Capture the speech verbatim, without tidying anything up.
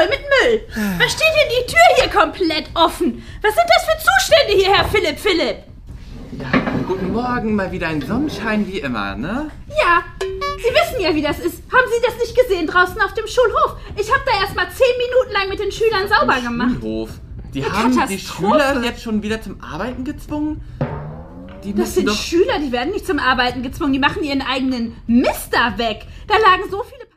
voll mit Müll. Was steht denn die Tür hier komplett offen? Was sind das für Zustände hier, Herr Philipp Philipp? Ja, guten Morgen, mal wieder ein Sonnenschein wie immer, ne? Ja, Sie wissen ja, wie das ist. Haben Sie das nicht gesehen draußen auf dem Schulhof? Ich habe da erst mal zehn Minuten lang mit den Schülern sauber gemacht. Schulhof? Die Eine haben die Katastrophe. Schüler jetzt schon wieder zum Arbeiten gezwungen? Die Das müssen sind doch... Schüler, die werden nicht zum Arbeiten gezwungen. Die machen ihren eigenen Mist da weg. Da lagen so viele...